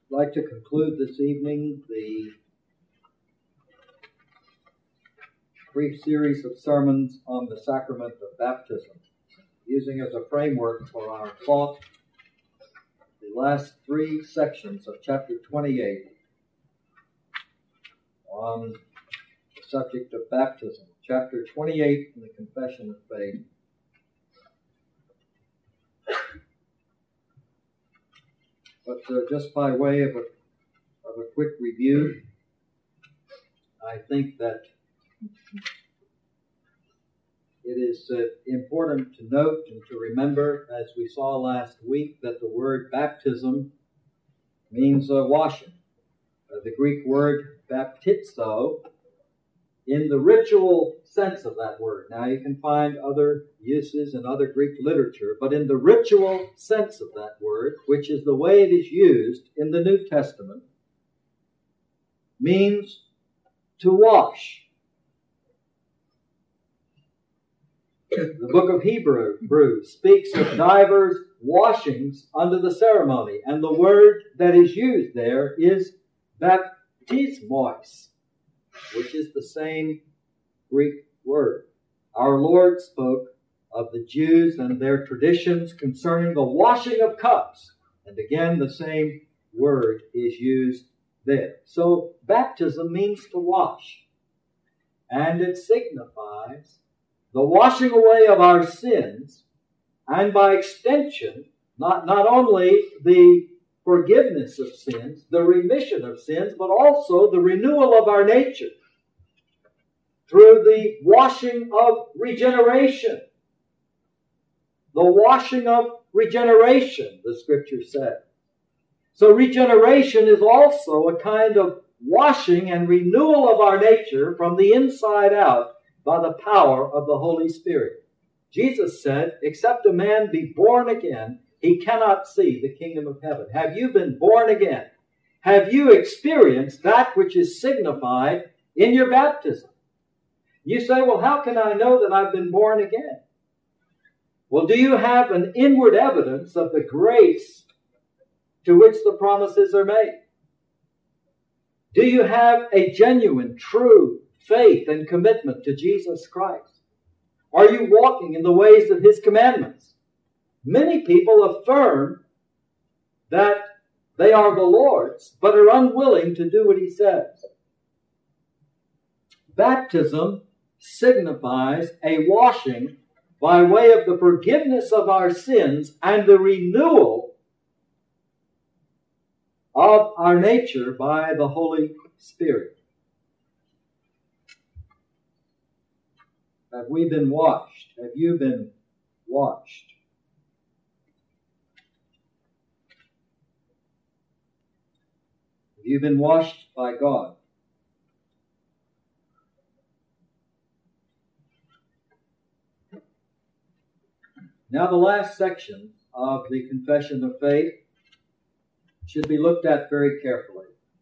like to conclude this evening the brief series of sermons on the sacrament of baptism, using as a framework for our thought the last three sections of chapter 28 on the subject of baptism. Chapter 28 in the Confession of Faith. But just by way of a quick review, I think that it is important to note and to remember, as we saw last week, that the word baptism means washing. The Greek word baptizo, in the ritual sense of that word. Now you can find other uses in other Greek literature, but in the ritual sense of that word, which is the way it is used in the New Testament, means to wash. The book of Hebrews speaks of divers washings under the ceremony, and the word that is used there is baptismos, which is the same Greek word. Our Lord spoke of the Jews and their traditions concerning the washing of cups, and again the same word is used there. So baptism means to wash, and it signifies the washing away of our sins, and by extension, not only the forgiveness of sins, the remission of sins, but also the renewal of our nature through the washing of regeneration. The washing of regeneration, the Scripture says. So regeneration is also a kind of washing and renewal of our nature from the inside out by the power of the Holy Spirit. Jesus said, except a man be born again, he cannot see the kingdom of heaven. Have you been born again? Have you experienced that which is signified in your baptism? You say, well, how can I know that I've been born again? Well, do you have an inward evidence of the grace to which the promises are made? Do you have a genuine, true faith and commitment to Jesus Christ? Are you walking in the ways of His commandments? Many people affirm that they are the Lord's, but are unwilling to do what He says. Baptism signifies a washing by way of the forgiveness of our sins and the renewal of our nature by the Holy Spirit. Have we been washed? Have you been washed? Have you been washed by God? Now the last section of the Confession of Faith should be looked at very carefully.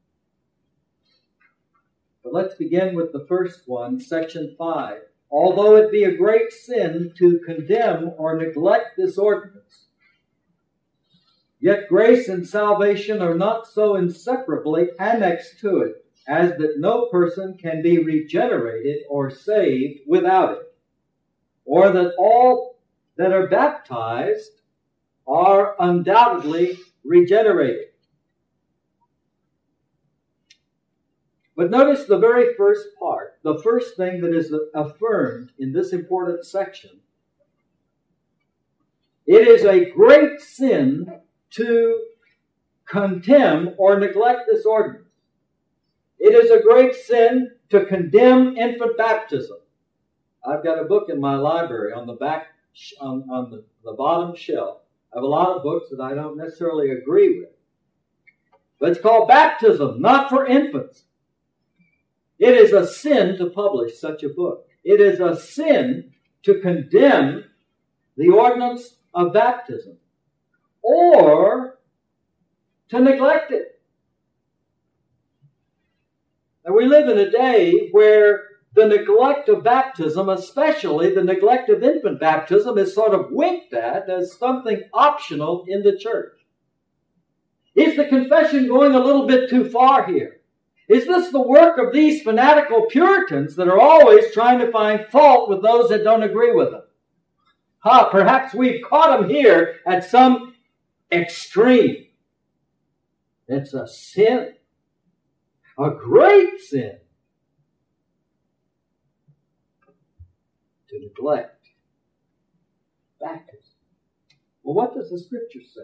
But let's begin with the first one, section 5. Although it be a great sin to condemn or neglect this ordinance, yet grace and salvation are not so inseparably annexed to it as that no person can be regenerated or saved without it, or that all that are baptized are undoubtedly regenerated. But notice the very first part, the first thing that is affirmed in this important section. It is a great sin to condemn or neglect this ordinance. It is a great sin to condemn infant baptism. I've got a book in my library on the back, on the bottom shelf. I have a lot of books that I don't necessarily agree with. But it's called Baptism, Not for Infants. It is a sin to publish such a book. It is a sin to condemn the ordinance of baptism or to neglect it. And we live in a day where the neglect of baptism, especially the neglect of infant baptism, is sort of winked at as something optional in the church. Is the confession going a little bit too far here? Is this the work of these fanatical Puritans that are always trying to find fault with those that don't agree with them? Perhaps we've caught them here at some extreme. It's a sin. A great sin. To neglect baptism. Well, what does the Scripture say?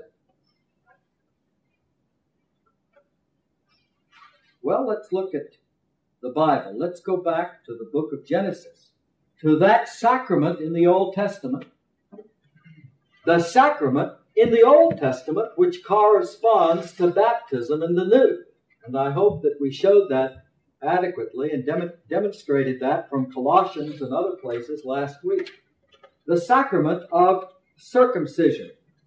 Well, let's look at the Bible. Let's go back to the book of Genesis, to that sacrament in the Old Testament. The sacrament in the Old Testament which corresponds to baptism in the New. And I hope that we showed that adequately and demonstrated that from Colossians and other places last week. The sacrament of circumcision.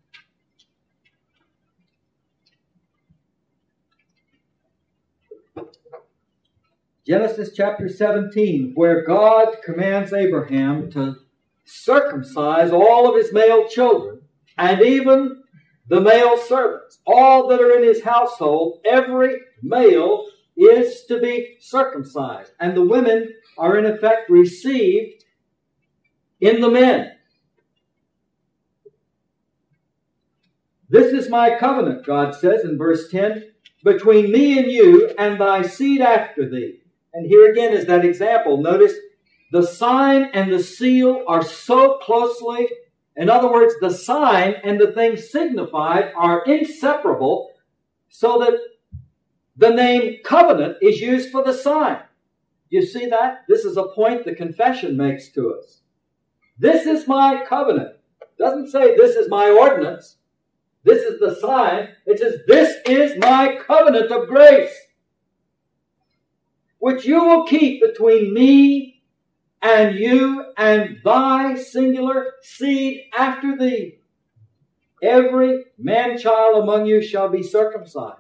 Genesis chapter 17, where God commands Abraham to circumcise all of his male children, and even the male servants, all that are in his household, every male is to be circumcised. And the women are in effect received in the men. This is my covenant, God says in verse 10, between me and you and thy seed after thee. And here again is that example. Notice the sign and the seal are so closely, in other words, the sign and the thing signified are inseparable, so that the name covenant is used for the sign. You see that? This is a point the confession makes to us. This is my covenant. It doesn't say this is my ordinance. This is the sign. It says this is my covenant of grace, which you will keep between me and you and thy singular seed after thee. Every man-child among you shall be circumcised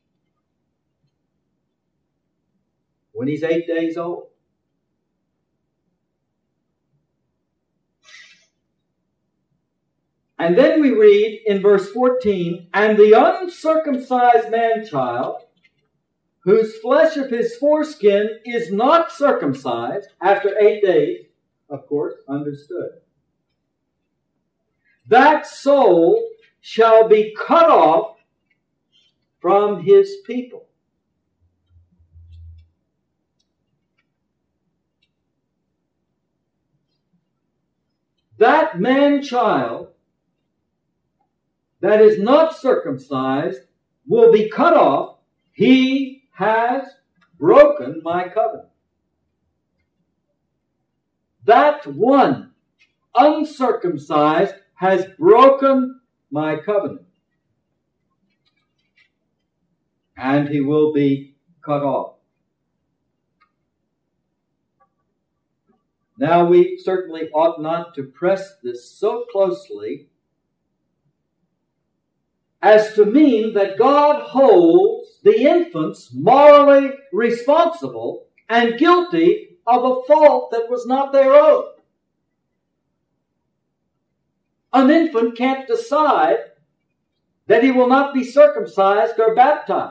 when he's 8 days old. And then we read in verse 14, and the uncircumcised man-child, whose flesh of his foreskin is not circumcised after 8 days, of course, understood. That soul shall be cut off from his people. That man-child that is not circumcised will be cut off. He has broken my covenant. That one uncircumcised has broken my covenant. And he will be cut off. Now we certainly ought not to press this so closely as to mean that God holds the infants morally responsible and guilty of a fault that was not their own. An infant can't decide that he will not be circumcised or baptized.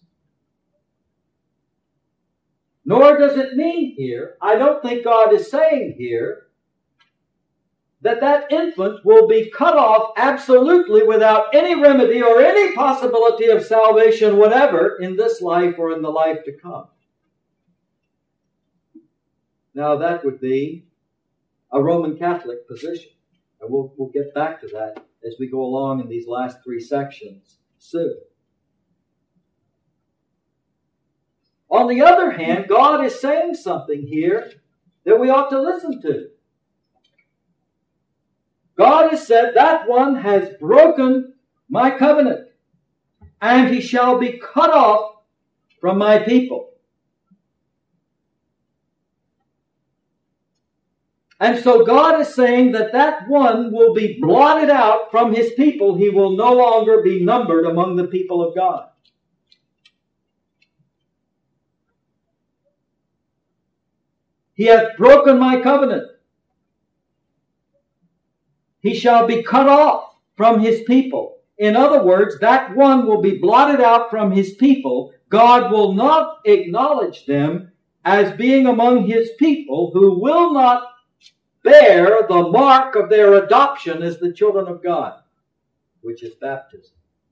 Nor does it mean here, I don't think God is saying here, that that infant will be cut off absolutely without any remedy or any possibility of salvation whatever in this life or in the life to come. Now that would be a Roman Catholic position. And we'll get back to that as we go along in these last three sections soon. On the other hand, God is saying something here that we ought to listen to. God has said, that one has broken my covenant, and he shall be cut off from my people. And so God is saying that that one will be blotted out from his people. He will no longer be numbered among the people of God. He hath broken my covenant. He shall be cut off from his people. In other words, that one will be blotted out from his people. God will not acknowledge them as being among his people who will not bear the mark of their adoption as the children of God, which is baptism.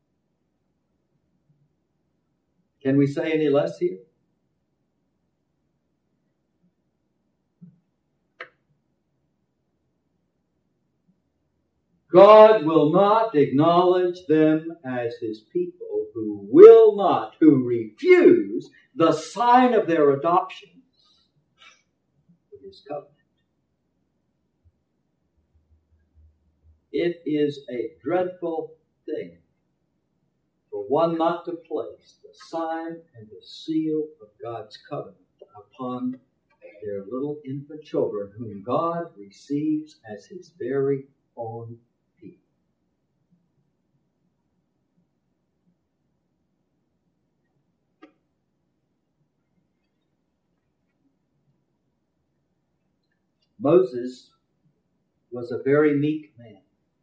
Can we say any less here? God will not acknowledge them as his people who will not, who refuse the sign of their adoption with his covenant. It is a dreadful thing for one not to place the sign and the seal of God's covenant upon their little infant children whom God receives as his very own people. Moses was a very meek man,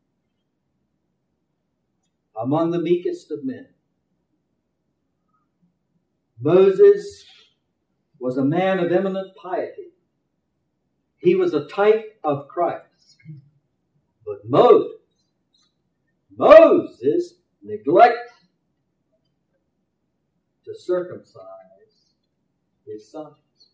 among the meekest of men. Moses was a man of eminent piety. He was a type of Christ. But Moses neglected to circumcise his sons.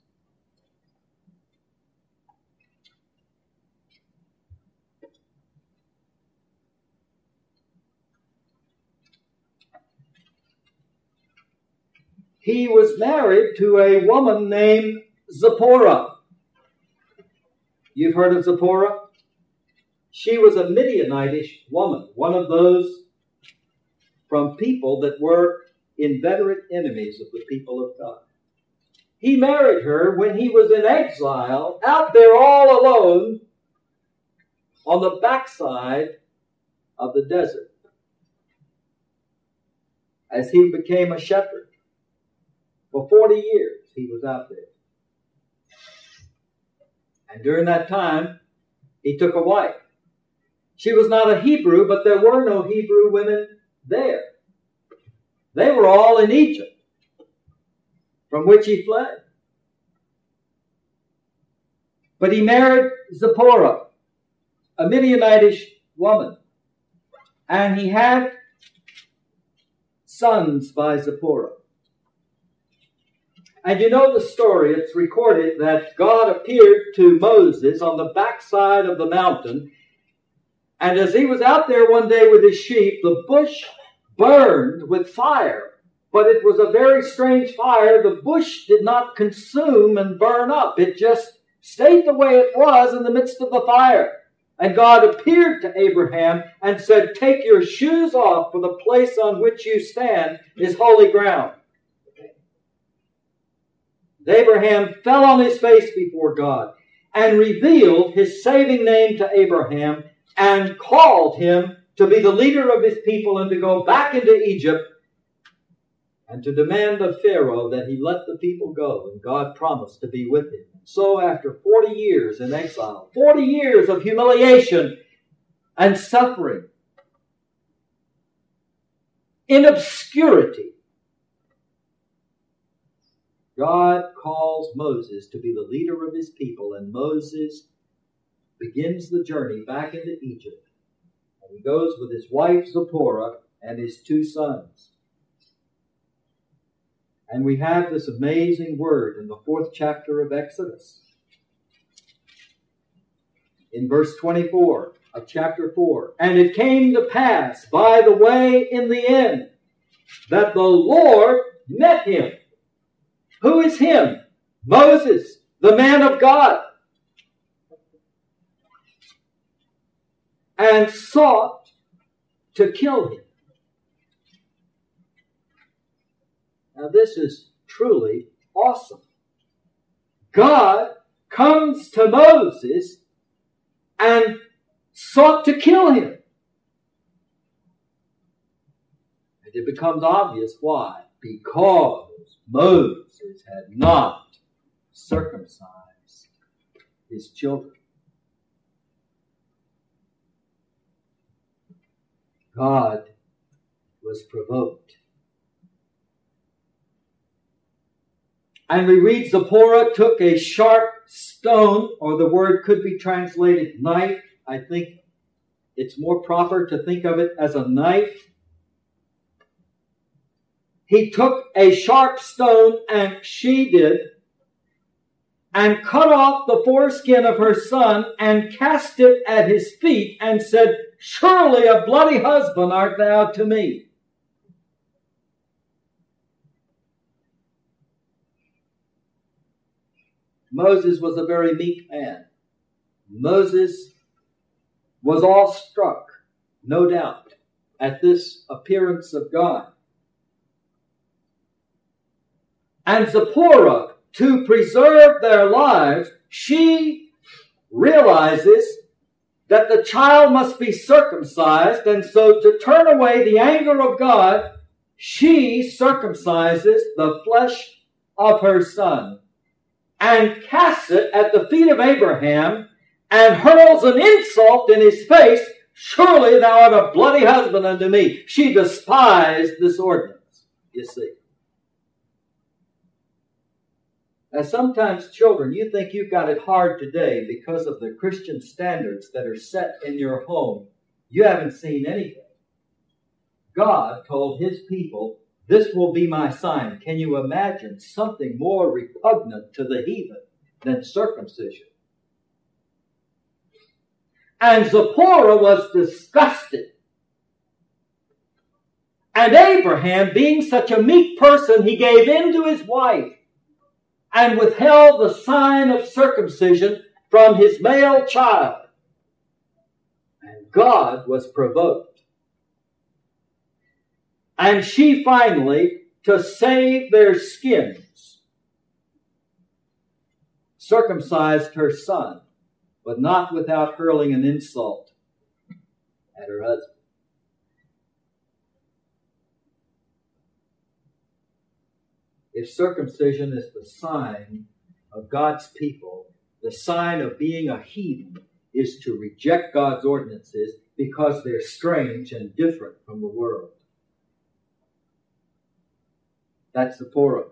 He was married to a woman named Zipporah. You've heard of Zipporah? She was a Midianitish woman, one of those from people that were inveterate enemies of the people of God. He married her when he was in exile, out there all alone on the backside of the desert, as he became a shepherd. For 40 years he was out there. And during that time, he took a wife. She was not a Hebrew, but there were no Hebrew women there. They were all in Egypt, from which he fled. But he married Zipporah, a Midianitish woman. And he had sons by Zipporah. And you know the story. It's recorded that God appeared to Moses on the backside of the mountain. And as he was out there one day with his sheep, the bush burned with fire. But it was a very strange fire. The bush did not consume and burn up. It just stayed the way it was in the midst of the fire. And God appeared to Abraham and said, "Take your shoes off, for the place on which you stand is holy ground." Abraham fell on his face before God and revealed his saving name to Abraham and called him to be the leader of his people and to go back into Egypt and to demand of Pharaoh that he let the people go. And God promised to be with him. So after 40 years in exile, 40 years of humiliation and suffering, in obscurity, God calls Moses to be the leader of his people, and Moses begins the journey back into Egypt. And he goes with his wife Zipporah and his 2 sons. And we have this amazing word in the 4th chapter of Exodus. In verse 24 of chapter 4, "And it came to pass by the way in the end that the Lord met him." Who is him? Moses, the man of God. "And sought to kill him." Now this is truly awesome. God comes to Moses and sought to kill him. And it becomes obvious why. Because Moses had not circumcised his children. God was provoked. And we read Zipporah took a sharp stone, or the word could be translated knife. I think it's more proper to think of it as a knife. He took a sharp stone, and she did, and cut off the foreskin of her son, and cast it at his feet, and said, "Surely a bloody husband art thou to me." Moses was a very meek man. Moses was awestruck, no doubt, at this appearance of God. And Zipporah, to preserve their lives, she realizes that the child must be circumcised, and so to turn away the anger of God, she circumcises the flesh of her son and casts it at the feet of Abraham and hurls an insult in his face, "Surely thou art a bloody husband unto me." She despised this ordinance, you see. As sometimes children, you think you've got it hard today because of the Christian standards that are set in your home. You haven't seen anything. God told His people, "This will be my sign." Can you imagine something more repugnant to the heathen than circumcision? And Zipporah was disgusted. And Abraham, being such a meek person, he gave in to his wife and withheld the sign of circumcision from his male child. And God was provoked. And she finally, to save their skins, circumcised her son, but not without hurling an insult at her husband. If circumcision is the sign of God's people, the sign of being a heathen is to reject God's ordinances because they're strange and different from the world. That's Zipporah.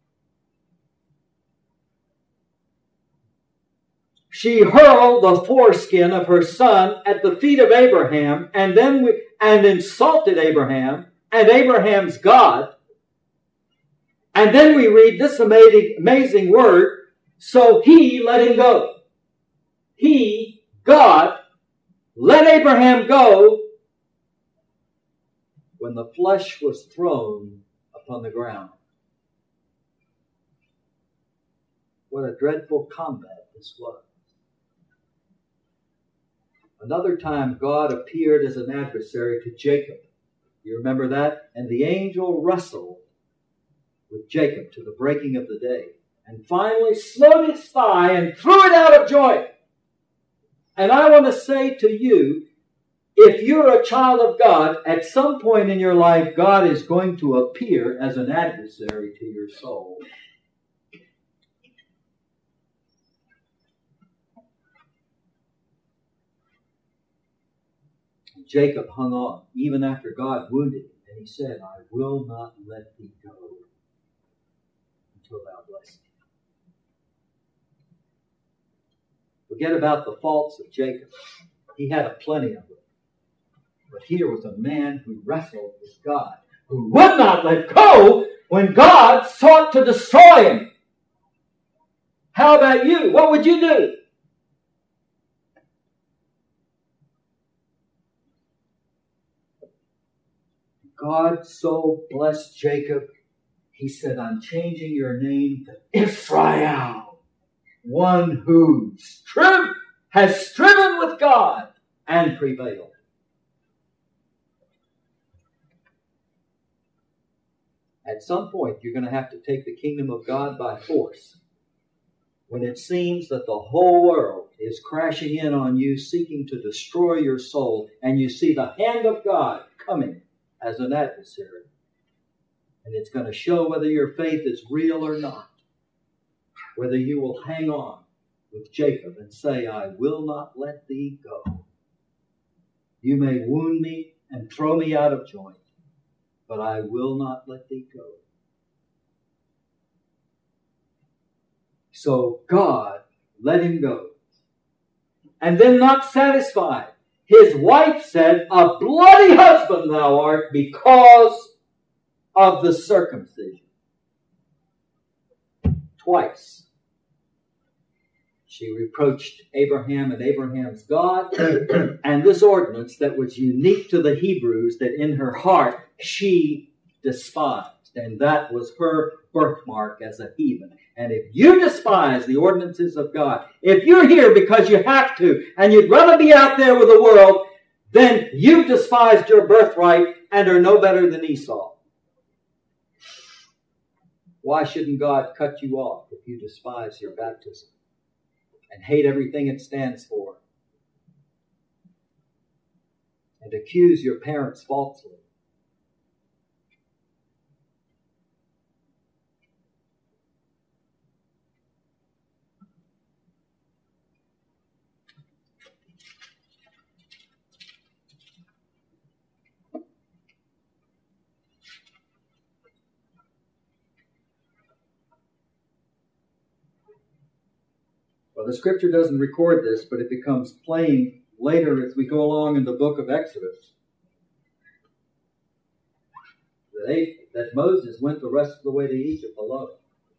She hurled the foreskin of her son at the feet of Abraham, and insulted Abraham and Abraham's God. And then we read this amazing word, "So he let him go." He, God, let Abraham go when the flesh was thrown upon the ground. What a dreadful combat this was. Another time God appeared as an adversary to Jacob. You remember that? And the angel wrestled with Jacob to the breaking of the day, and finally smote his thigh and threw it out of joint. And I want to say to you, if you're a child of God, at some point in your life, God is going to appear as an adversary to your soul. And Jacob hung on, even after God wounded him, and he said, "I will not let thee go until thou bless me." Forget about the faults of Jacob. He had a plenty of them. But here was a man who wrestled with God, who would not let go when God sought to destroy him. How about you? What would you do? God so blessed Jacob, He said, "I'm changing your name to Israel, one who has striven with God and prevailed." At some point, you're going to have to take the kingdom of God by force. When it seems that the whole world is crashing in on you, seeking to destroy your soul, and you see the hand of God coming as an adversary. And it's going to show whether your faith is real or not. Whether you will hang on with Jacob and say, "I will not let thee go. You may wound me and throw me out of joint, but I will not let thee go. So God let him go. And then, not satisfied, his wife said, a bloody husband thou art because of the circumcision. Twice she reproached Abraham and Abraham's God and this ordinance that was unique to the Hebrews that in her heart she despised. And that was her birthmark as a heathen. And if you despise the ordinances of God, if you're here because you have to and you'd rather be out there with the world, then you've despised your birthright and are no better than Esau. Why shouldn't God cut you off if you despise your baptism and hate everything it stands for and accuse your parents falsely? Well, the scripture doesn't record this, but it becomes plain later as we go along in the book of Exodus that Moses went the rest of the way to Egypt alone.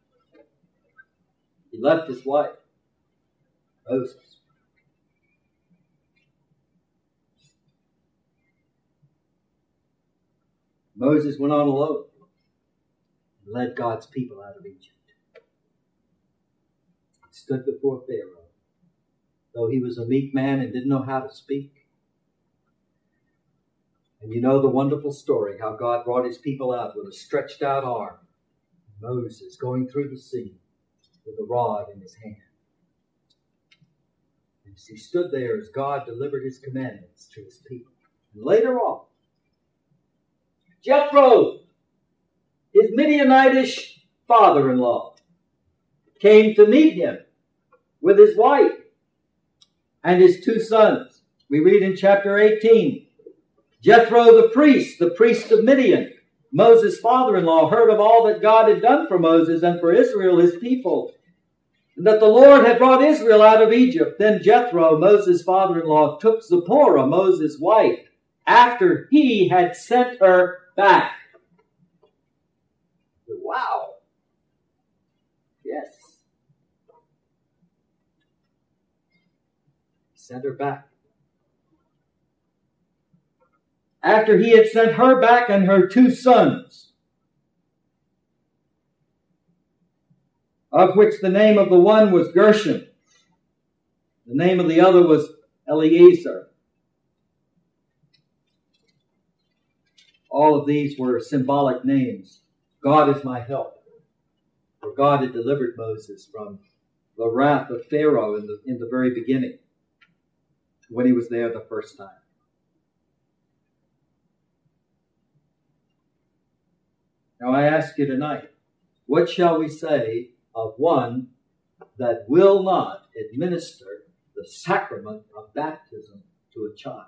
He left his wife, Moses. Moses went on alone and led God's people out of Egypt. Stood before Pharaoh, though he was a meek man and didn't know how to speak. And you know the wonderful story, how God brought his people out with a stretched out arm. Moses going through the sea with a rod in his hand. And he stood there as God delivered his commandments to his people. And later on, Jethro, his Midianitish father-in-law, came to meet him with his wife and his 2 sons. We read in chapter 18, Jethro the priest of Midian, Moses' father-in-law, heard of all that God had done for Moses and for Israel, his people, and that the Lord had brought Israel out of Egypt. Then Jethro, Moses' father-in-law, took Zipporah, Moses' wife, after he had sent her back. Wow. Yes. Sent her back. After he had sent her back and her 2 sons, of which the name of the one was Gershom, the name of the other was Eliezer. All of these were symbolic names. God is my help. For God had delivered Moses from the wrath of Pharaoh in the very beginning, when he was there the first time. Now I ask you tonight, what shall we say of one that will not administer the sacrament of baptism to a child?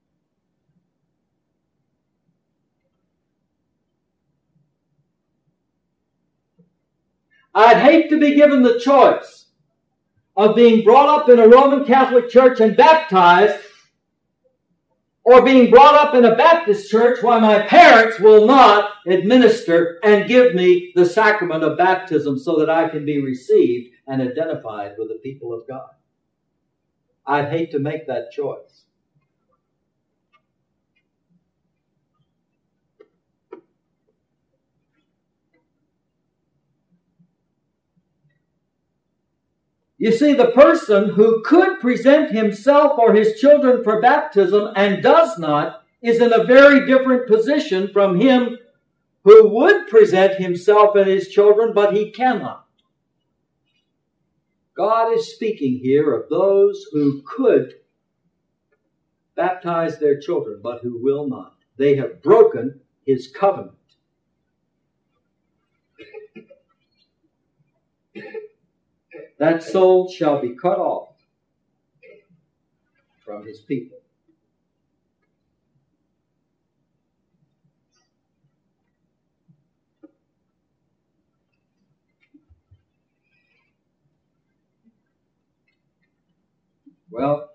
I'd hate to be given the choice of being brought up in a Roman Catholic church and baptized, or being brought up in a Baptist church while my parents will not administer and give me the sacrament of baptism so that I can be received and identified with the people of God. I'd hate to make that choice. You see, the person who could present himself or his children for baptism and does not is in a very different position from him who would present himself and his children, but he cannot. God is speaking here of those who could baptize their children, but who will not. They have broken his covenant. That soul shall be cut off from his people. Well,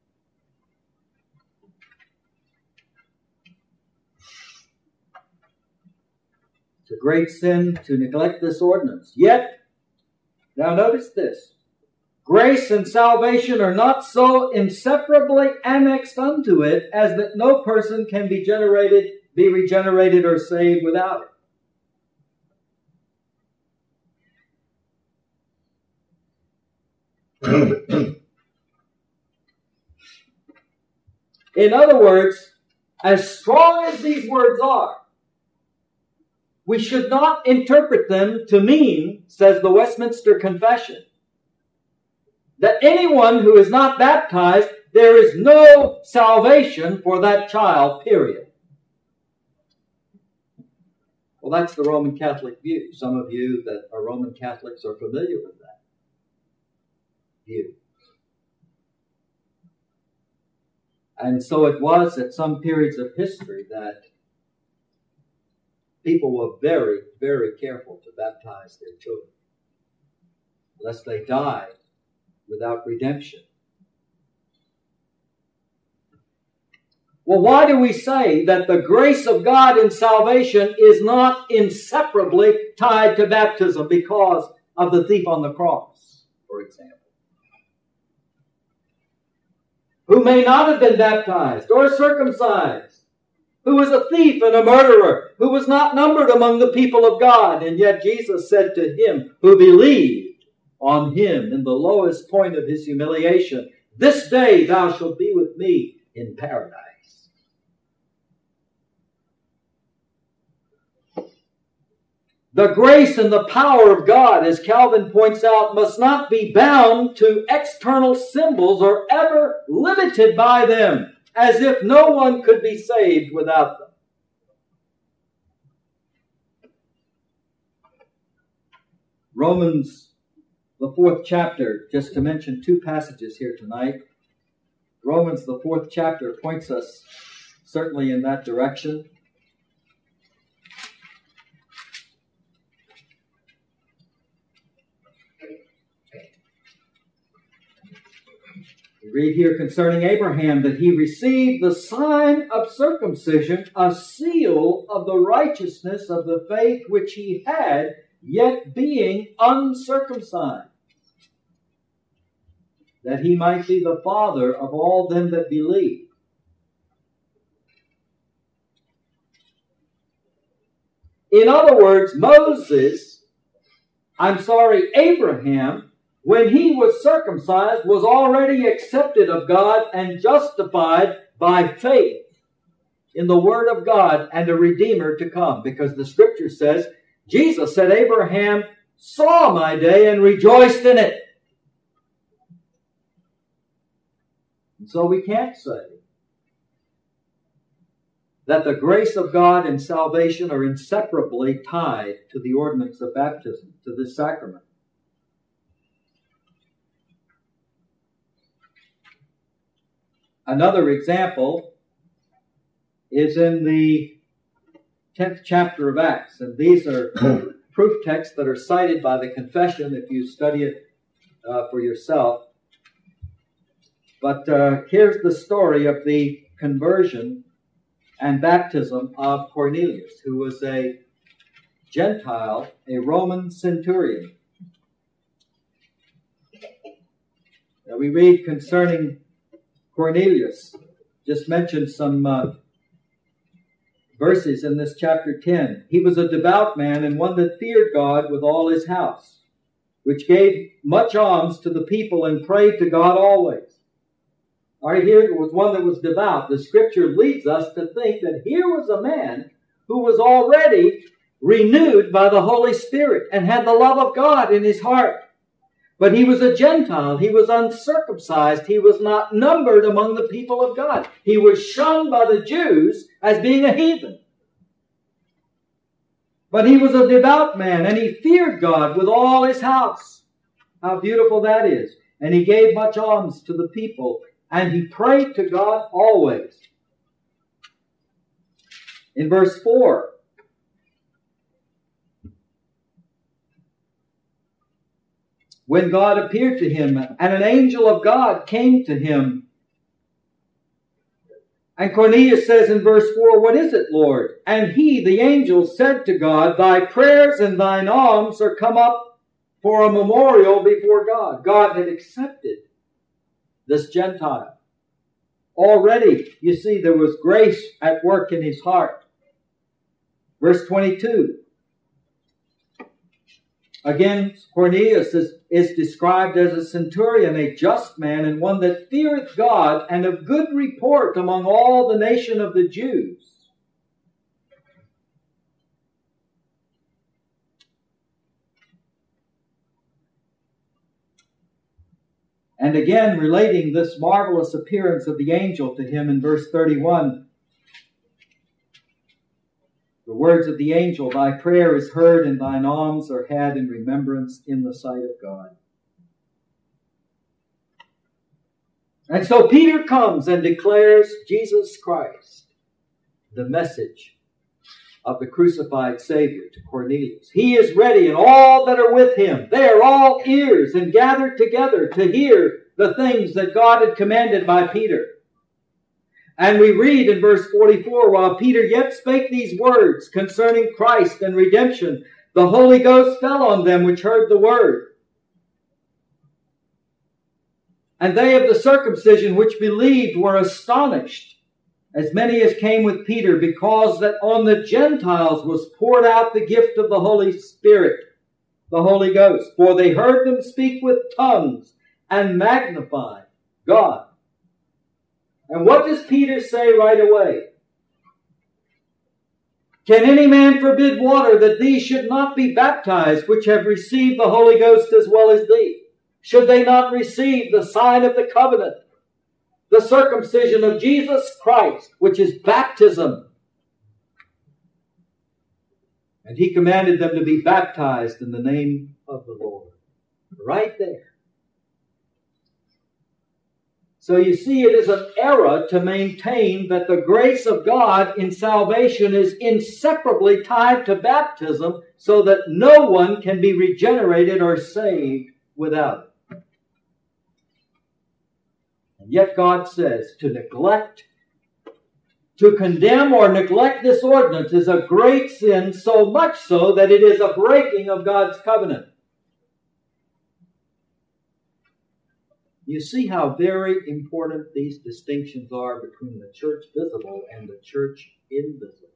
it's a great sin to neglect this ordinance. Yet, now notice this. Grace and salvation are not so inseparably annexed unto it as that no person can be regenerated or saved without it. In other words, as strong as these words are, we should not interpret them to mean, says the Westminster Confession, that anyone who is not baptized, there is no salvation for that child, period. Well, that's the Roman Catholic view. Some of you that are Roman Catholics are familiar with that view. And so it was at some periods of history that people were very, very careful to baptize their children, lest they died without redemption. Well, why do we say that the grace of God in salvation is not inseparably tied to baptism because of the thief on the cross, for example, who may not have been baptized or circumcised, who was a thief and a murderer, who was not numbered among the people of God, and yet Jesus said to him who believed on him in the lowest point of his humiliation, "This day thou shalt be with me in paradise." The grace and the power of God, as Calvin points out, must not be bound to external symbols or ever limited by them, as if no one could be saved without them. Romans, the 4th chapter, just to mention 2 passages here tonight. Romans, the 4th chapter, points us certainly in that direction. We read here concerning Abraham that he received the sign of circumcision, a seal of the righteousness of the faith which he had, yet being uncircumcised, that he might be the father of all them that believe. In other words, Abraham, when he was circumcised, was already accepted of God and justified by faith in the Word of God and a Redeemer to come. Because the Scripture says, Jesus said, Abraham saw my day and rejoiced in it. And so we can't say that the grace of God and salvation are inseparably tied to the ordinance of baptism, to this sacrament. Another example is in the 10th chapter of Acts, and these are proof texts that are cited by the confession if you study it for yourself. But here's the story of the conversion and baptism of Cornelius, who was a Gentile, a Roman centurion. Now we read concerning Cornelius, just mentioned some verses in this chapter 10. He was a devout man and one that feared God with all his house, which gave much alms to the people and prayed to God always. All right, here was one that was devout. The Scripture leads us to think that here was a man who was already renewed by the Holy Spirit and had the love of God in his heart. But he was a Gentile. He was uncircumcised. He was not numbered among the people of God. He was shunned by the Jews as being a heathen. But he was a devout man, and he feared God with all his house. How beautiful that is. And he gave much alms to the people, and he prayed to God always. In verse 4, when God appeared to him, and an angel of God came to him. And Cornelius says in verse 4, "What is it, Lord?" And he, the angel, said to God, "Thy prayers and thine alms are come up for a memorial before God." God had accepted this Gentile. Already, you see, there was grace at work in his heart. Verse 22. Again, Cornelius is described as a centurion, a just man, and one that feareth God, and of good report among all the nation of the Jews. And again, relating this marvelous appearance of the angel to him in verse 31, the words of the angel, "Thy prayer is heard and thine alms are had in remembrance in the sight of God." And so Peter comes and declares Jesus Christ, the message of the crucified Savior, to Cornelius. He is ready, and all that are with him, they are all ears and gathered together to hear the things that God had commanded by Peter. And we read in verse 44, "While Peter yet spake these words concerning Christ and redemption, the Holy Ghost fell on them which heard the word. And they of the circumcision which believed were astonished, as many as came with Peter, because that on the Gentiles was poured out the gift of the Holy Spirit, the Holy Ghost. For they heard them speak with tongues and magnify God." And what does Peter say right away? "Can any man forbid water that these should not be baptized, which have received the Holy Ghost as well as thee? Should they not receive the sign of the covenant, the circumcision of Jesus Christ, which is baptism?" And he commanded them to be baptized in the name of the Lord. Right there. So you see, it is an error to maintain that the grace of God in salvation is inseparably tied to baptism, so that no one can be regenerated or saved without it. And yet God says to condemn or neglect this ordinance is a great sin, so much so that it is a breaking of God's covenant. You see how very important these distinctions are between the church visible and the church invisible.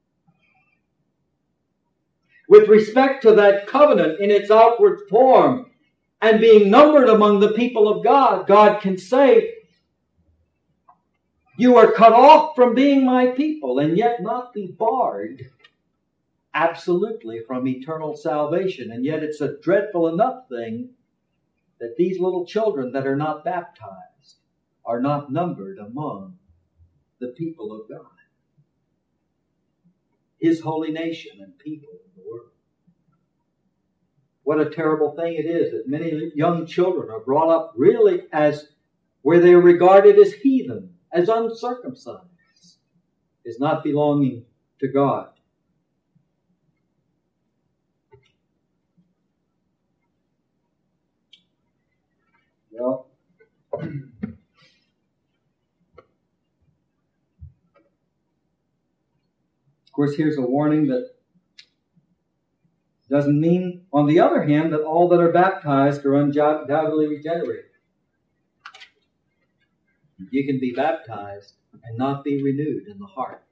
With respect to that covenant in its outward form and being numbered among the people of God, God can say, "You are cut off from being my people," and yet not be barred absolutely from eternal salvation. And yet it's a dreadful enough thing that these little children that are not baptized are not numbered among the people of God, His holy nation and people in the world. What a terrible thing it is that many young children are brought up really as where they are regarded as heathen, as uncircumcised, as not belonging to God. Well, of course, here's a warning that doesn't mean, on the other hand, that all that are baptized are undoubtedly regenerated. You can be baptized and not be renewed in the heart.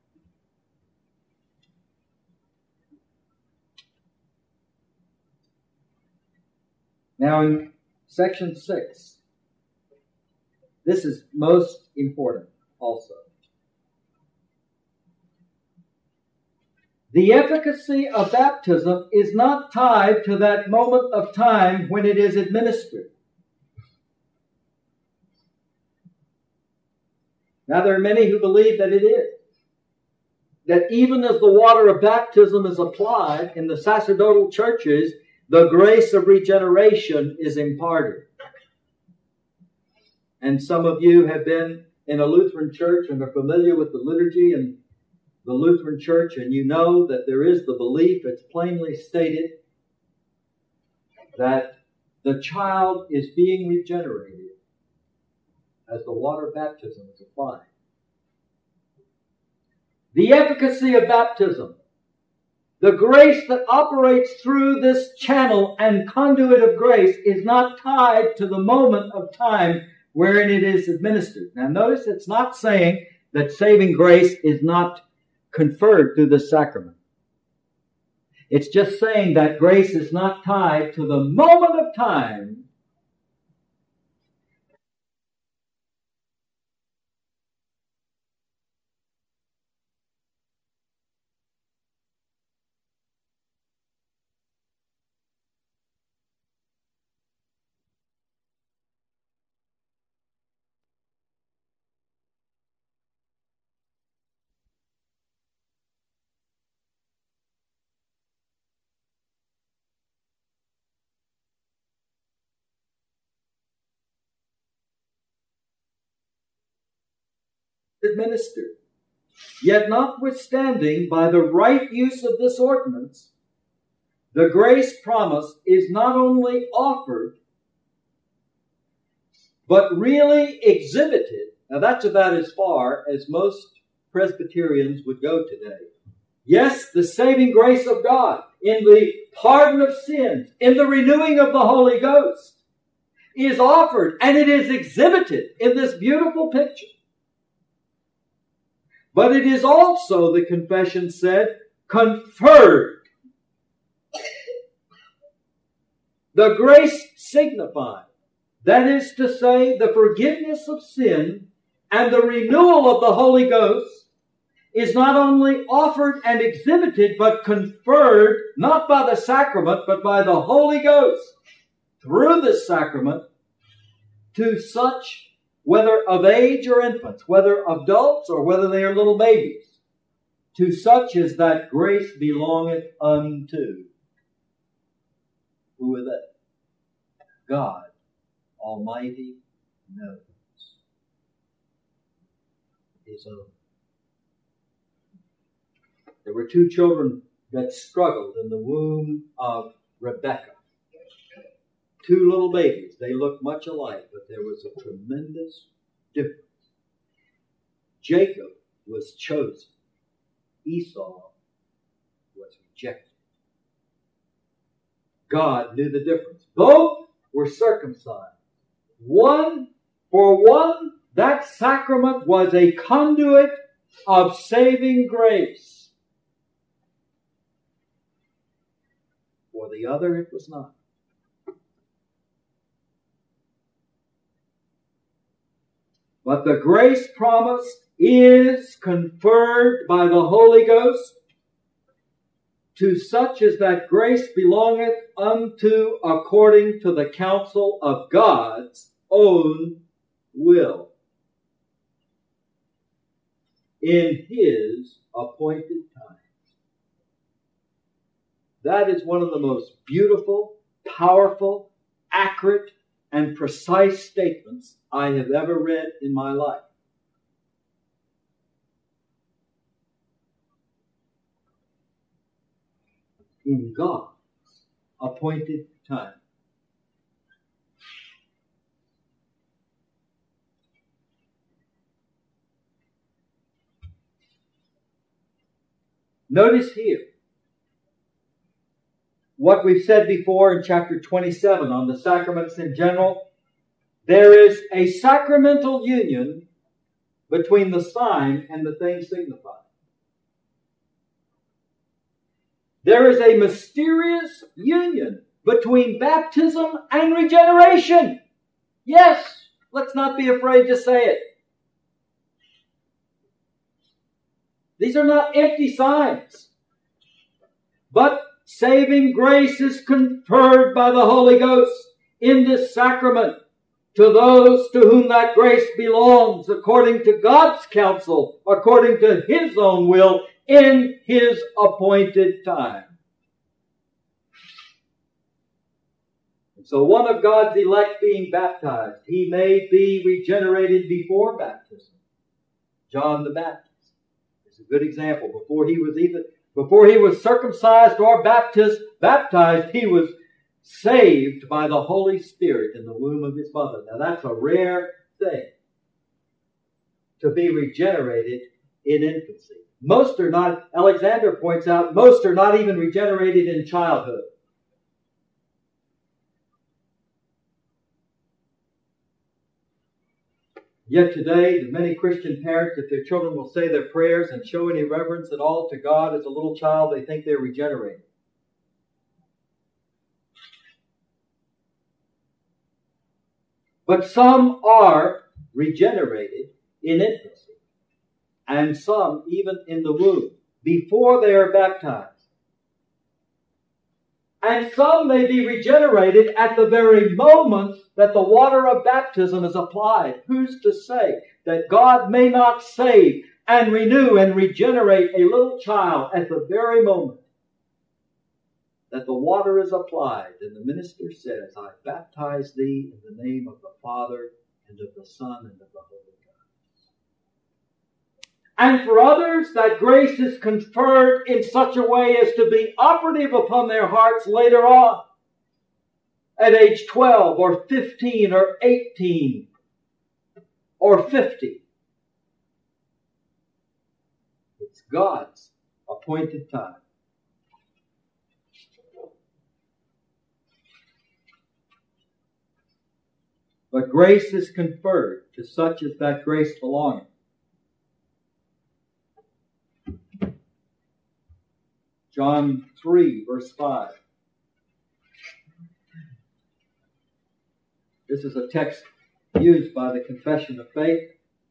Now, in section 6, this is most important also. The efficacy of baptism is not tied to that moment of time when it is administered. Now, there are many who believe that it is. That even as the water of baptism is applied in the sacerdotal churches, the grace of regeneration is imparted. And some of you have been in a Lutheran church and are familiar with the liturgy and the Lutheran church, and you know that there is the belief, it's plainly stated, that the child is being regenerated as the water baptism is applied. The efficacy of baptism, the grace that operates through this channel and conduit of grace, is not tied to the moment of time wherein it is administered. Now notice it's not saying that saving grace is not conferred through the sacrament. It's just saying that grace is not tied to the moment of time administered. Yet notwithstanding, by the right use of this ordinance, the grace promised is not only offered, but really exhibited. Now that's about as far as most Presbyterians would go today. Yes, the saving grace of God in the pardon of sins, in the renewing of the Holy Ghost, is offered and it is exhibited in this beautiful picture. But it is also, the confession said, conferred. The grace signified, that is to say, the forgiveness of sin and the renewal of the Holy Ghost, is not only offered and exhibited, but conferred, not by the sacrament, but by the Holy Ghost, through the sacrament, to such, whether of age or infants, whether adults or whether they are little babies, to such as that grace belongeth unto. Who are they? God Almighty knows His own. There were two children that struggled in the womb of Rebekah. Two little babies. They looked much alike, but there was a tremendous difference. Jacob was chosen. Esau was rejected. God knew the difference. Both were circumcised. For one, that sacrament was a conduit of saving grace. For the other, it was not. But the grace promised is conferred by the Holy Ghost to such as that grace belongeth unto according to the counsel of God's own will, in His appointed time. That is one of the most beautiful, powerful, accurate, and precise statements I have ever read in my life. In God's appointed time. Notice here what we've said before in chapter 27 on the sacraments in general. There is a sacramental union between the sign and the thing signified. There is a mysterious union between baptism and regeneration. Yes, let's not be afraid to say it. These are not empty signs. But saving grace is conferred by the Holy Ghost in this sacrament to those to whom that grace belongs according to God's counsel, according to His own will, in His appointed time. And so one of God's elect being baptized, he may be regenerated before baptism. John the Baptist is a good example. Before he was circumcised or baptized, he was saved by the Holy Spirit in the womb of his mother. Now that's a rare thing, to be regenerated in infancy. Most are not, Alexander points out, most are not even regenerated in childhood. Yet today, the many Christian parents, if their children will say their prayers and show any reverence at all to God as a little child, they think they're regenerated. But some are regenerated in infancy, and some even in the womb, before they are baptized. And some may be regenerated at the very moment that the water of baptism is applied. Who's to say that God may not save and renew and regenerate a little child at the very moment that the water is applied and the minister says, I baptize thee in the name of the Father and of the Son and of the Holy Ghost. And for others, that grace is conferred in such a way as to be operative upon their hearts later on, at age 12 or 15 or 18 or 50. It's God's appointed time. But grace is conferred to such as that grace belongeth. John 3, verse 5. This is a text used by the Confession of Faith.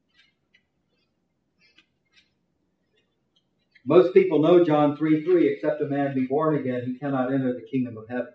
Most people know John 3:3, except a man be born again, he cannot enter the kingdom of heaven.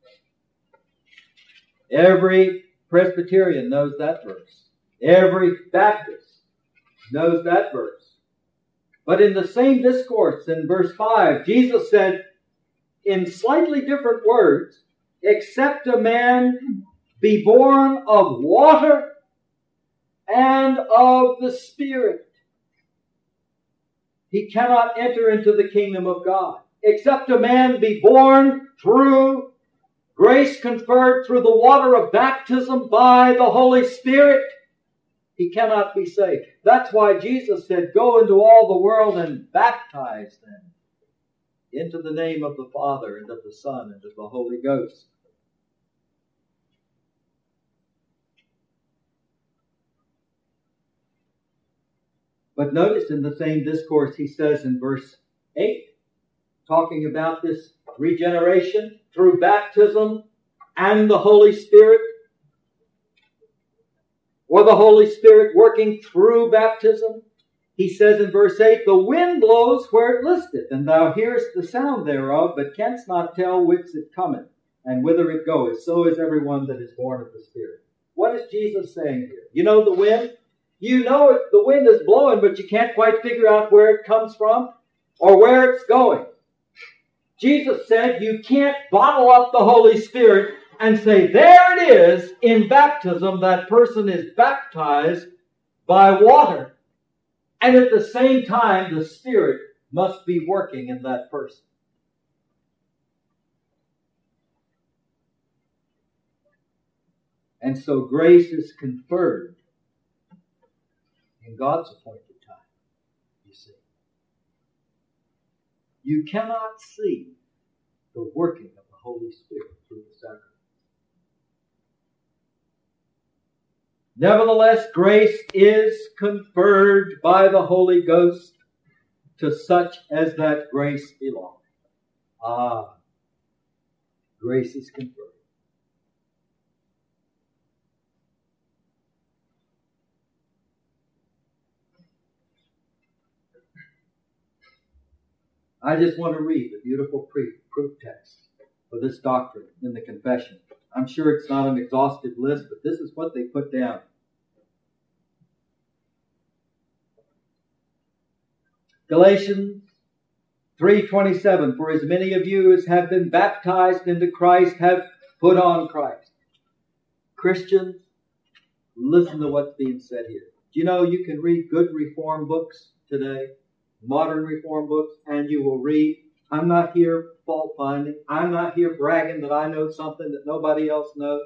Every Presbyterian knows that verse. Every Baptist knows that verse. But in the same discourse in verse 5, Jesus said in slightly different words, except a man be born of water and of the Spirit, he cannot enter into the kingdom of God. Except a man be born through grace conferred through the water of baptism by the Holy Spirit, he cannot be saved. That's why Jesus said, go into all the world and baptize them into the name of the Father and of the Son and of the Holy Ghost. But notice in the same discourse he says in verse 8, talking about this regeneration through baptism and the Holy Spirit, or the Holy Spirit working through baptism. He says in verse 8, the wind blows where it listeth, and thou hearest the sound thereof, but canst not tell whence it cometh, and whither it goeth. So is everyone that is born of the Spirit. What is Jesus saying here? You know the wind? You know the wind is blowing, but you can't quite figure out where it comes from or where it's going. Jesus said you can't bottle up the Holy Spirit and say, there it is, in baptism, that person is baptized by water. And at the same time, the Spirit must be working in that person. And so grace is conferred in God's appointed time, you see. You cannot see the working of the Holy Spirit through the sacrament. Nevertheless, grace is conferred by the Holy Ghost to such as that grace belongs. Grace is conferred. I just want to read the beautiful proof text for this doctrine in the Confession. I'm sure it's not an exhaustive list, but this is what they put down. Galatians 3:27, for as many of you as have been baptized into Christ have put on Christ. Christians, listen to what's being said here. Do you know you can read good Reform books today, modern Reform books, and you will read I'm not here fault finding. I'm not here bragging that I know something that nobody else knows.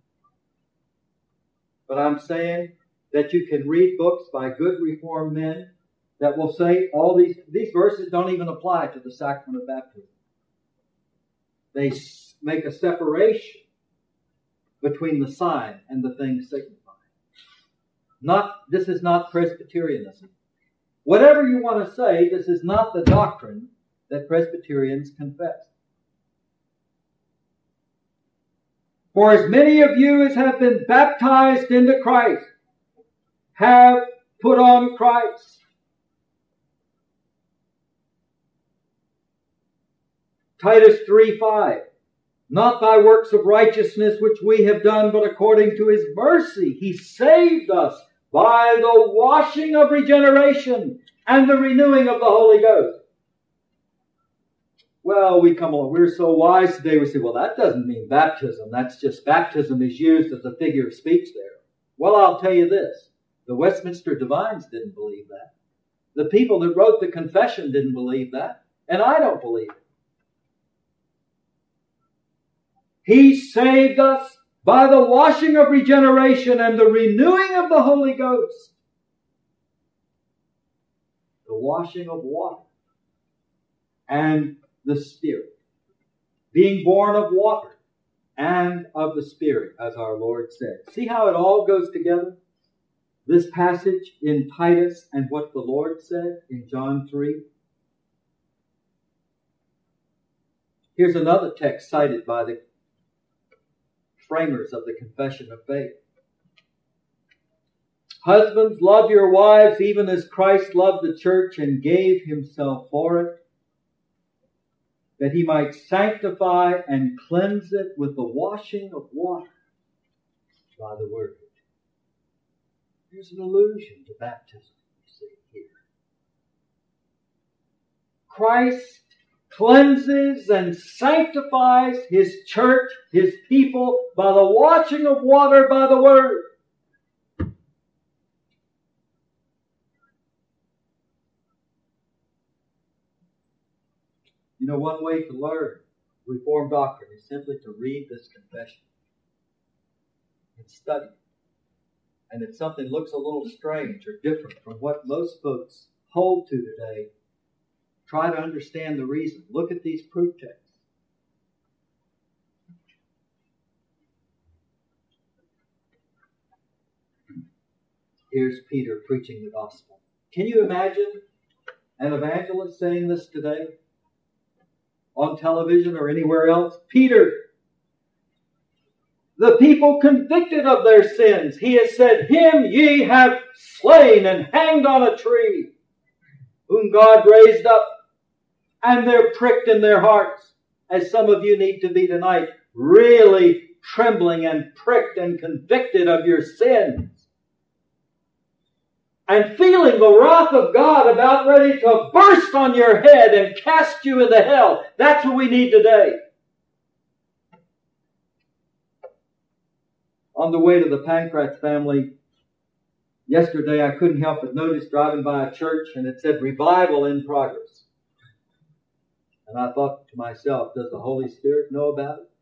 But I'm saying that you can read books by good Reformed men that will say all these verses don't even apply to the sacrament of baptism. They make a separation between the sign and the thing signified. This is not Presbyterianism. Whatever you want to say, this is not the doctrine that Presbyterians confess. For as many of you as have been baptized into Christ have put on Christ. Titus 3:5. Not by works of righteousness which we have done, but according to His mercy, He saved us by the washing of regeneration and the renewing of the Holy Ghost. Well, we come along, we're so wise today, we say, well, that doesn't mean baptism. That's just baptism is used as a figure of speech there. Well, I'll tell you this. The Westminster Divines didn't believe that. The people that wrote the confession didn't believe that. And I don't believe it. He saved us by the washing of regeneration and the renewing of the Holy Ghost. The washing of water and the Spirit. Being born of water and of the Spirit, as our Lord said. See how it all goes together? This passage in Titus and what the Lord said in John 3. Here's another text cited by the framers of the Confession of Faith. Husbands, love your wives even as Christ loved the church and gave Himself for it, that He might sanctify and cleanse it with the washing of water by the Word. There's an allusion to baptism, you see here. Christ cleanses and sanctifies His church, His people, by the washing of water by the Word. You know, one way to learn Reformed doctrine is simply to read this confession and study it. And if something looks a little strange or different from what most folks hold to today, try to understand the reason. Look at these proof texts. Here's Peter preaching the gospel. Can you imagine an evangelist saying this today? On television or anywhere else? Peter, the people convicted of their sins, he has said, Him ye have slain and hanged on a tree, whom God raised up, and they're pricked in their hearts, as some of you need to be tonight, really trembling and pricked and convicted of your sins. And feeling the wrath of God about ready to burst on your head and cast you into hell. That's what we need today. On the way to the Pancratz family, yesterday I couldn't help but notice driving by a church and it said revival in progress. And I thought to myself, does the Holy Spirit know about it?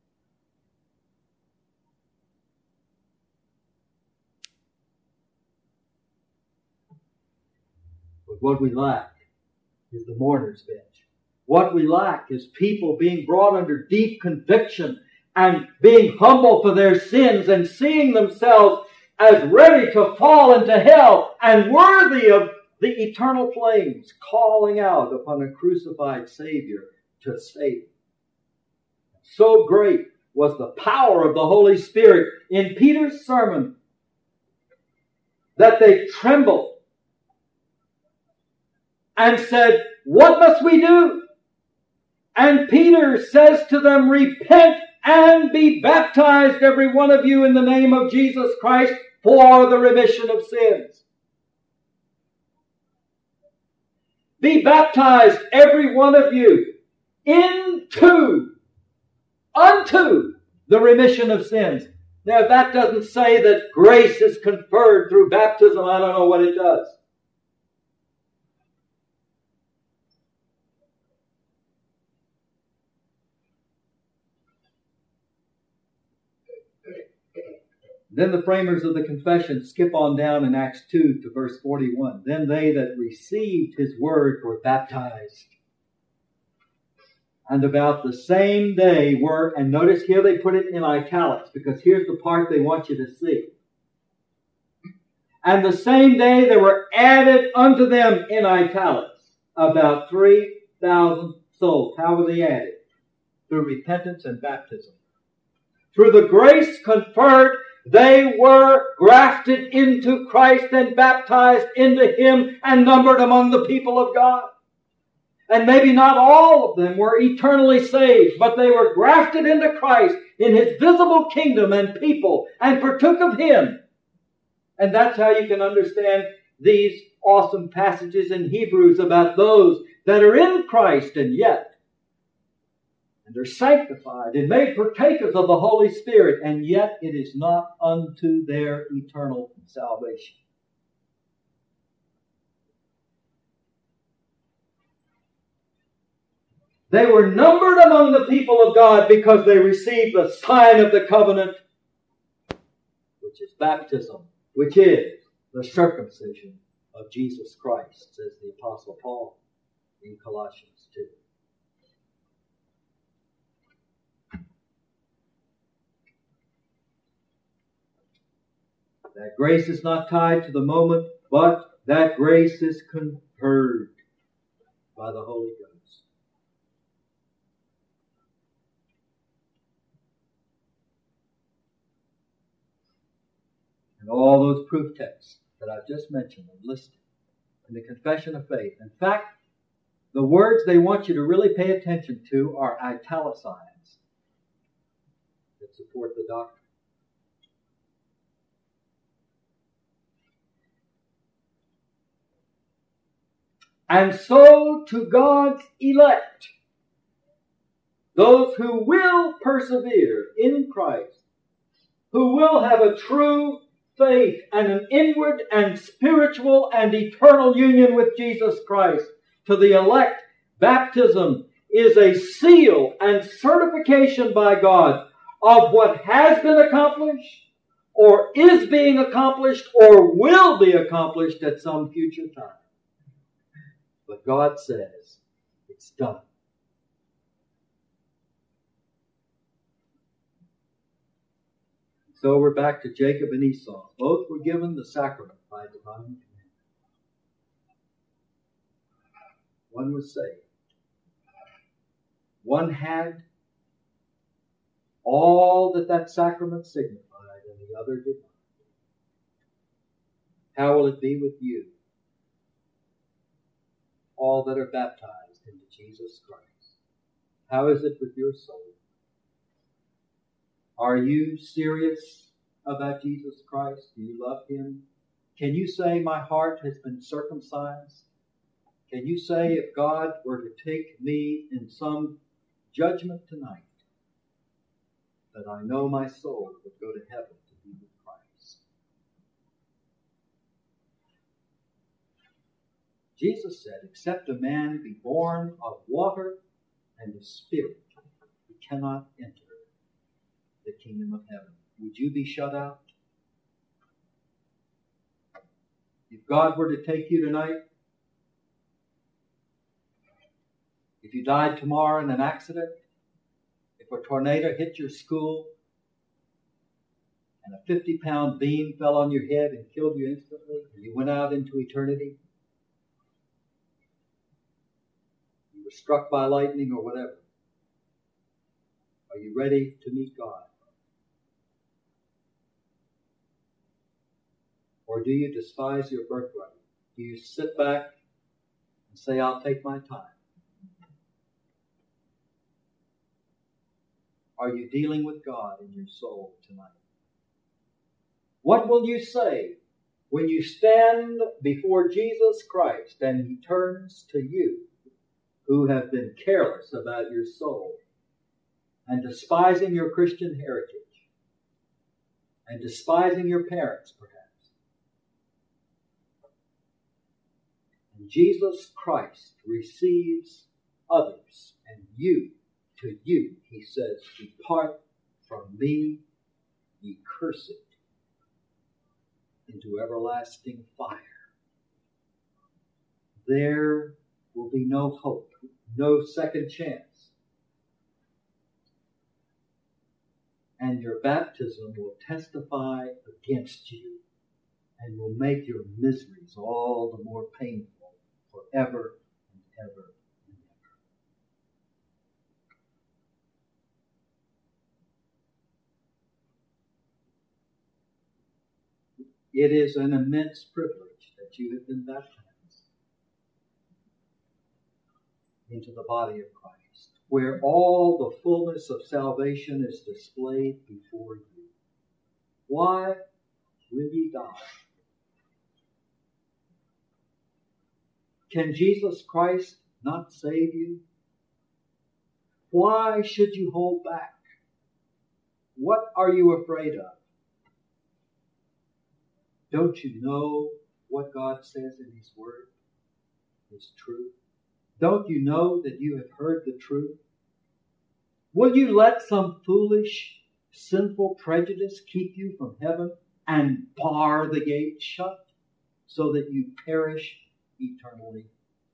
But what we lack is the mourner's bench. What we lack is people being brought under deep conviction and being humble for their sins and seeing themselves as ready to fall into hell and worthy of the eternal flames calling out upon a crucified Savior to save. So great was the power of the Holy Spirit in Peter's sermon that they trembled and said, what must we do? And Peter says to them, repent and be baptized, every one of you, in the name of Jesus Christ for the remission of sins. Be baptized, every one of you, unto the remission of sins. Now, if that doesn't say that grace is conferred through baptism, I don't know what it does. Then the framers of the confession skip on down in Acts 2 to verse 41. Then they that received his word were baptized. And about the same day were, and notice here they put it in italics because here's the part they want you to see. And the same day there were added unto them in italics about 3,000 souls. How were they added? Through repentance and baptism. Through the grace conferred, they were grafted into Christ and baptized into Him and numbered among the people of God. And maybe not all of them were eternally saved, but they were grafted into Christ in His visible kingdom and people and partook of Him. And that's how you can understand these awesome passages in Hebrews about those that are in Christ and yet and are sanctified and made partakers of the Holy Spirit, and yet it is not unto their eternal salvation. They were numbered among the people of God because they received the sign of the covenant, which is baptism, which is the circumcision of Jesus Christ, says the Apostle Paul in Colossians 2. That grace is not tied to the moment, but that grace is conferred by the Holy Ghost. And all those proof texts that I've just mentioned are listed in the Confession of Faith. In fact, the words they want you to really pay attention to are italicized that support the doctrine. And so to God's elect, those who will persevere in Christ, who will have a true faith and an inward and spiritual and eternal union with Jesus Christ, to the elect, baptism is a seal and certification by God of what has been accomplished, or is being accomplished, or will be accomplished at some future time. But God says, it's done. So we're back to Jacob and Esau. Both were given the sacrament by divine command. One was saved. One had all that sacrament signified, and the other did not. How will it be with you? All that are baptized into Jesus Christ. How is it with your soul? Are you serious about Jesus Christ? Do you love Him? Can you say, my heart has been circumcised? Can you say, if God were to take me in some judgment tonight, that I know my soul would go to heaven to be with Christ? Jesus said, except a man be born of water and the Spirit, he cannot enter the kingdom of heaven. Would you be shut out? If God were to take you tonight, if you died tomorrow in an accident, if a tornado hit your school and a 50-pound beam fell on your head and killed you instantly, and you went out into eternity, you were struck by lightning or whatever, are you ready to meet God? Or do you despise your birthright? Do you sit back and say, I'll take my time? Are you dealing with God in your soul tonight? What will you say when you stand before Jesus Christ and He turns to you who have been careless about your soul and despising your Christian heritage and despising your parents, perhaps? And Jesus Christ receives others, and to you, He says, depart from me, ye cursed, into everlasting fire. There will be no hope, no second chance. And your baptism will testify against you and will make your miseries all the more painful forever and ever and ever. It is an immense privilege that you have been baptized into the body of Christ, where all the fullness of salvation is displayed before you. Why will ye die? Can Jesus Christ not save you? Why should you hold back? What are you afraid of? Don't you know what God says in His Word is true? Don't you know that you have heard the truth? Will you let some foolish, sinful prejudice keep you from heaven and bar the gate shut so that you perish eternally?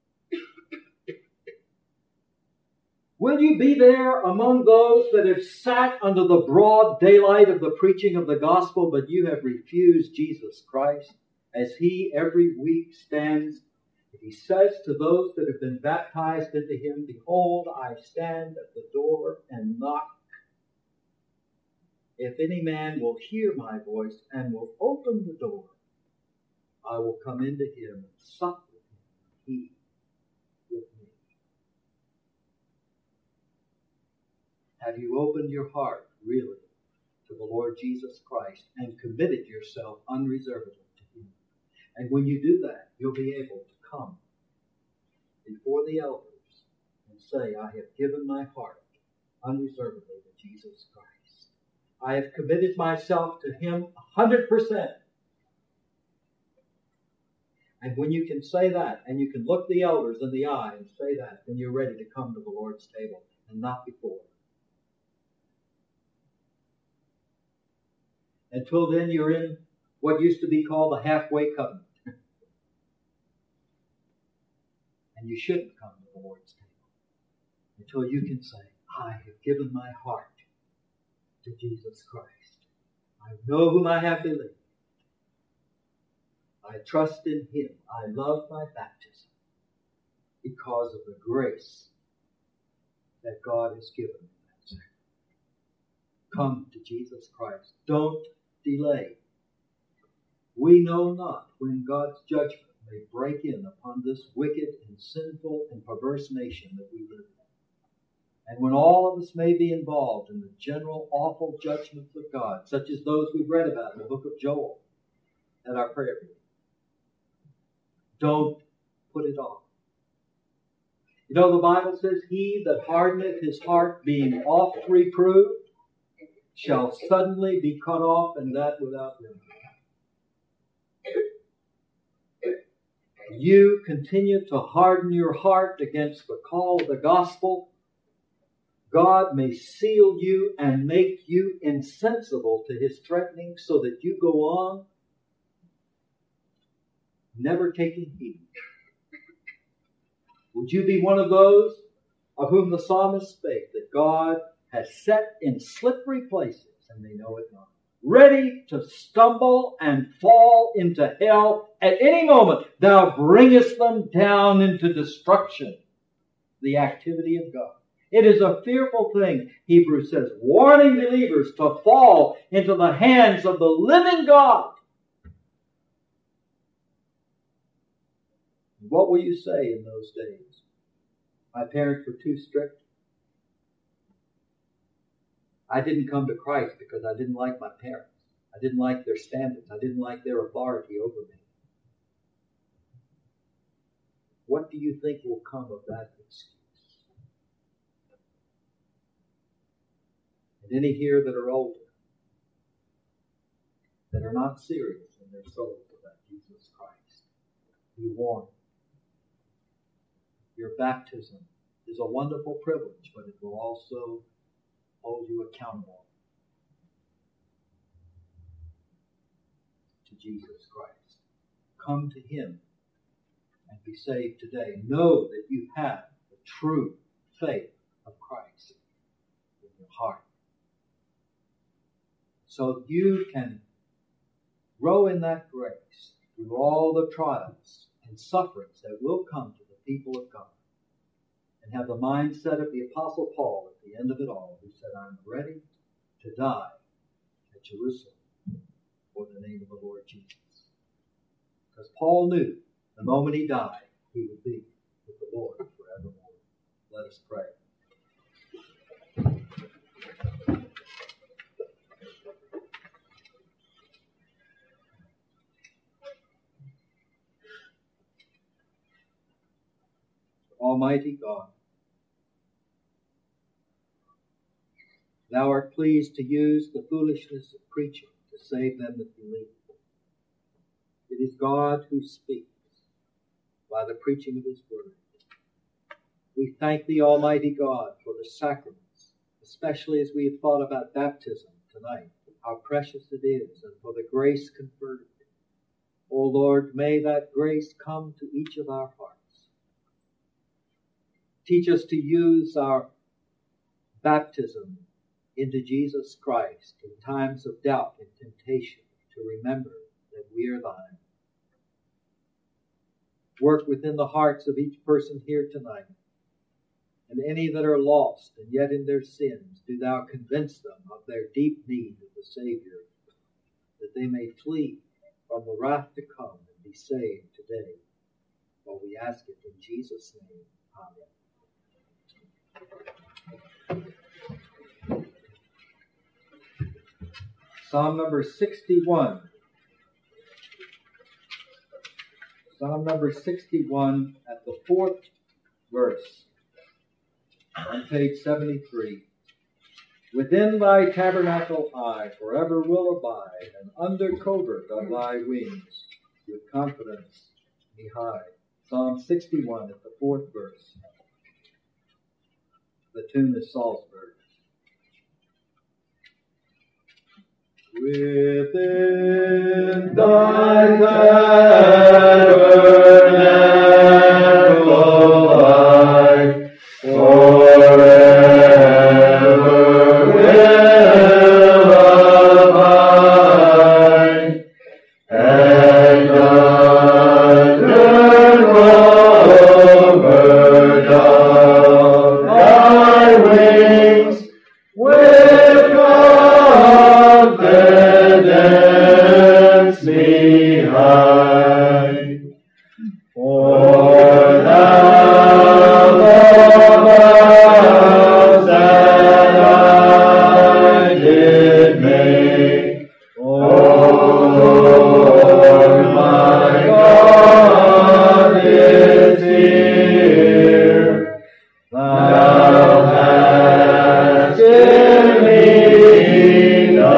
Will you be there among those that have sat under the broad daylight of the preaching of the gospel, but you have refused Jesus Christ as He every week stands? He says to those that have been baptized into Him, "Behold, I stand at the door and knock. If any man will hear my voice and will open the door, I will come into him and sup with him, and he with me." Have you opened your heart, really, to the Lord Jesus Christ and committed yourself unreservedly to Him? And when you do that, you'll be able to come before the elders and say, "I have given my heart unreservedly to Jesus Christ. I have committed myself to Him 100%. And when you can say that, and you can look the elders in the eye and say that, then you're ready to come to the Lord's table, and not before. Until then, you're in what used to be called the halfway covenant. And you shouldn't come to the Lord's table until you can say, "I have given my heart to Jesus Christ. I know whom I have believed. I trust in Him. I love my baptism because of the grace that God has given me." Come to Jesus Christ. Don't delay. We know not when God's judgment may break in upon this wicked and sinful and perverse nation that we live in. And when all of us may be involved in the general awful judgments of God, such as those we've read about in the book of Joel at our prayer meeting. Don't put it off. You know, the Bible says, "He that hardeneth his heart, being oft reproved, shall suddenly be cut off, and that without remedy." You continue to harden your heart against the call of the gospel, God may seal you and make you insensible to His threatening so that you go on never taking heed. Would you be one of those of whom the psalmist spake, that God has set in slippery places, and they know it not, ready to stumble and fall into hell at any moment? Thou bringest them down into destruction, the activity of God. It is a fearful thing, Hebrews says, warning believers to fall into the hands of the living God. What will you say in those days? My parents were too strict. I didn't come to Christ because I didn't like my parents. I didn't like their standards. I didn't like their authority over me. What do you think will come of that excuse? And any here that are older, that are not serious in their souls about Jesus Christ, be warned. Your baptism is a wonderful privilege, but it will also hold you accountable to Jesus Christ. Come to Him and be saved today. Know that you have the true faith of Christ in your heart. So you can grow in that grace through all the trials and sufferings that will come to the people of God, and have the mindset of the Apostle Paul at the end of it all, who said, I'm ready to die at Jerusalem for the name of the Lord Jesus. Because Paul knew the moment he died, he would be with the Lord forevermore. Let us pray. Almighty God, Thou art pleased to use the foolishness of preaching to save them that believe. It is God who speaks by the preaching of His word. We thank Thee, Almighty God, for the sacraments, especially as we have thought about baptism tonight, how precious it is, and for the grace conferred. O Lord, may that grace come to each of our hearts. Teach us to use our baptism into Jesus Christ in times of doubt and temptation, to remember that we are Thine. Work within the hearts of each person here tonight, and any that are lost and yet in their sins, do Thou convince them of their deep need of the Savior, that they may flee from the wrath to come and be saved today. For we ask it in Jesus' name. Amen. Psalm number 61. Psalm number 61 at the 4th verse on page 73. Within Thy tabernacle I forever will abide, and under covert of Thy wings with confidence be hide. Psalm 61 at the 4th verse. The tune is Salzburg. Within Thy tabernacle I forever will abide, and under covert of Thy wings with confidence be hide. For Thou lovest that I did make, O Lord my God is here. Thou hast given me the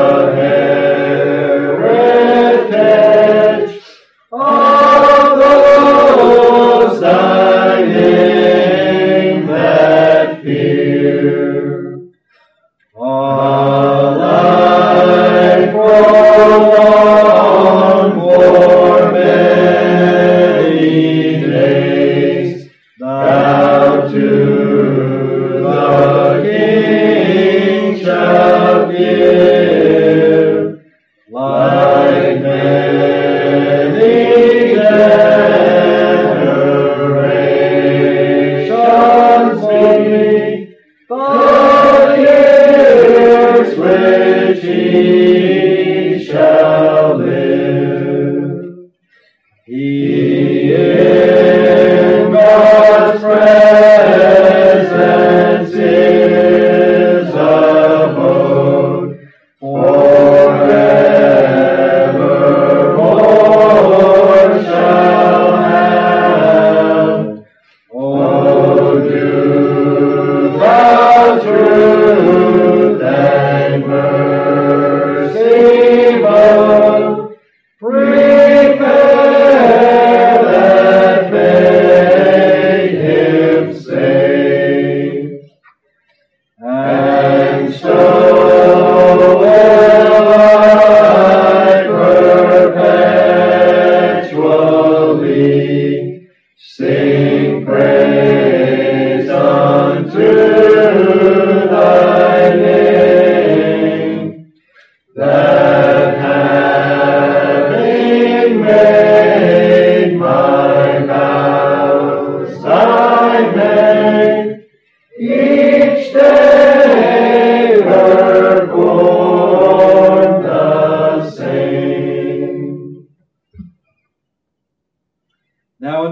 heritage of those Thy name that fear. A life prolonged for many days, Thou to the King shalt give, like many generations be the years which He shall live. He in God's presence is abode forevermore shall have. O do Thou truth and mercy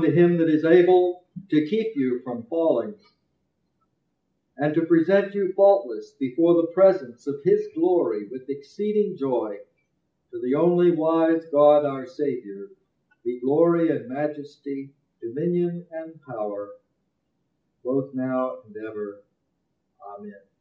unto him that is able to keep you from falling, and to present you faultless before the presence of his glory with exceeding joy. To the only wise God our Savior be glory and majesty, dominion and power, both now and ever. Amen.